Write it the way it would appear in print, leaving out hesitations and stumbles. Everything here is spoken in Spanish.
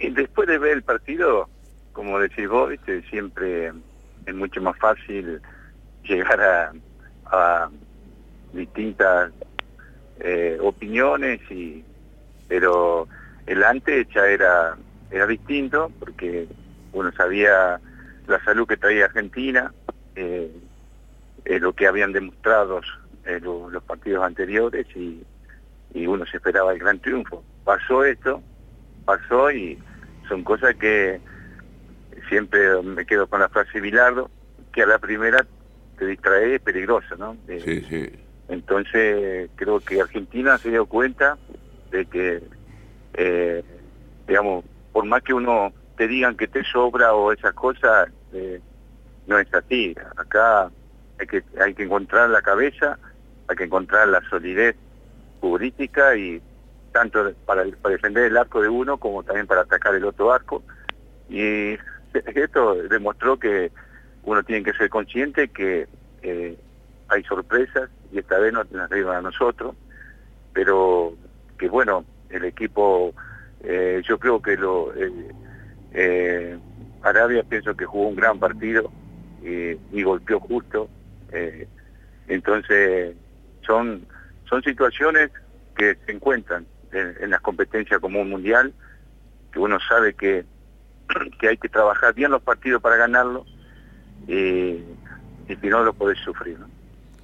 Y después de ver el partido, como decís vos, ¿viste? Siempre es mucho más fácil llegar a distintas opiniones, pero el antes ya era distinto, porque uno sabía la salud que traía Argentina, lo que habían demostrado los partidos anteriores, y uno se esperaba el gran triunfo. Pasó y son cosas que siempre me quedo con la frase de Bilardo, que a la primera te distrae, es peligroso, ¿no? Sí, sí. Entonces creo que Argentina se dio cuenta de que, digamos, por más que uno te digan que te sobra o esas cosas, no es así. Acá hay que encontrar la cabeza, hay que encontrar la solidez futbolística, y tanto para defender el arco de uno como también para atacar el otro arco. Y esto demostró que uno tiene que ser consciente que hay sorpresas, y esta vez no nos arriban a nosotros, pero que bueno, el equipo, yo creo que Arabia, pienso que jugó un gran partido y golpeó justo. Entonces son situaciones que se encuentran en las competencias como un mundial, que uno sabe que hay que trabajar bien los partidos para ganarlo, y si no lo podés sufrir, ¿no?